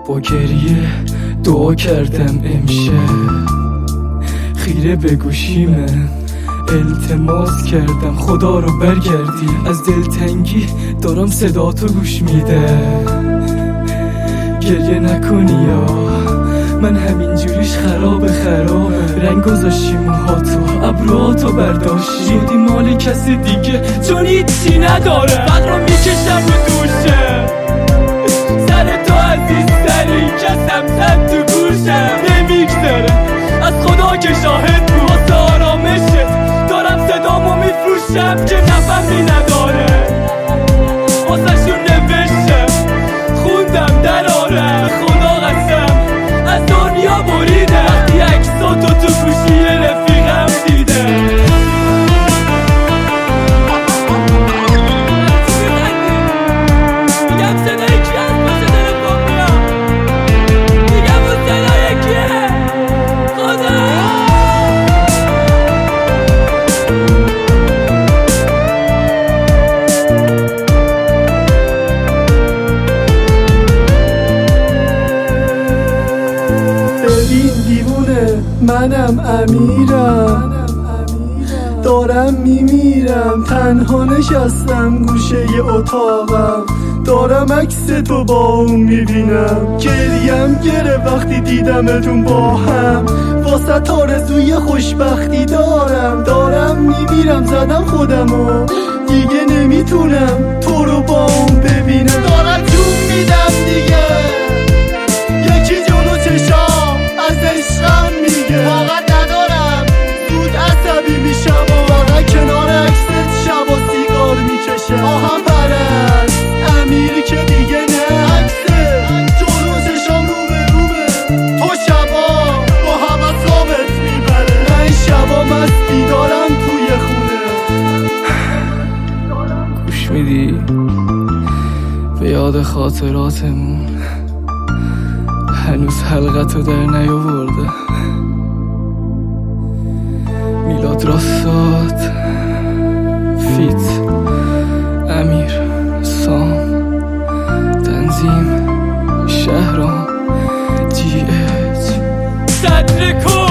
با گریه دعا کردم امشب، خیره به گوشیمه التماس کردم خدا رو برگردی، از دلتنگی دارم صداتو گوش میده. گریه نکنی یا من همینجوریش خرابه رنگ گذاشتی موهاتو، ابروهاتو برداشتی، شدی مال کسی دیگه چون هیچی نداره. بعد رو میکشم رو دوشه سر تو عزیز، سر این کسم زد تو گوشم. نمیگذره از خدا که شاهد بود، واسه آرامشه دارم صدامو میفروشم که نفهمی نداره. واسه شون نوشتم خوندم دراره، خدا قسم از دنیا بریده. وقتی عکساتو تو گوشی رفیقم دیده، میگم صدای کی هست باشه تلفن میام، میگم اون صدای کیه خدا. ببین دیوونه منم امیرم، دارم میمیرم تنها نشستم گوشه اتاقم، دارم عکس تو با اون میبینم. گریم گره وقتی دیدمتون با هم، واسه آرزوی خوشبختی دارم میمیرم. زدم خودمو دیگه نمیتونم تو رو با اون ببینم. دارم جون میدم دیگه، یکی جلو چشام از عشقم میگه واقعا ندارم، زود عصبی میشم و واقعا کنار عکست شب و سیگار میکشه. آهم پرست امیر که دیگه نه، عکست جلو چشام رو به رومه، تو شبا با هم از خوابت میبره، من شبا مستی دارم توی خونه. گوش میدی به یاد خاطراتمون، هنوز حلقتو در نیاورده. میلاد راستاد، فیت امیر، سام، تنظیم شهرام، GH. صدر کن